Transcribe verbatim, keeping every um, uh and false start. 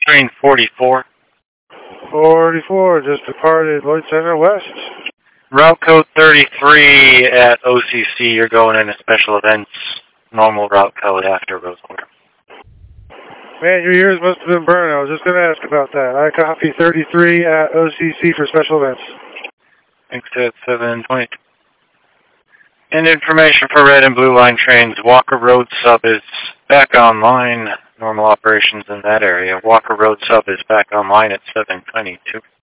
Train forty-four. forty-four, just departed Lloyd Center West. Route code thirty-three at O C C. You're going into special events. Normal route code after road order. Man, your ears must have been burned. I was just going to ask about that. I copy thirty-three at O C C for special events. Thanks to seven twenty-two. And information for red and blue line trains. Walker Road sub is back online. Normal operations in that area. Walker Road sub is back online at seven twenty-two.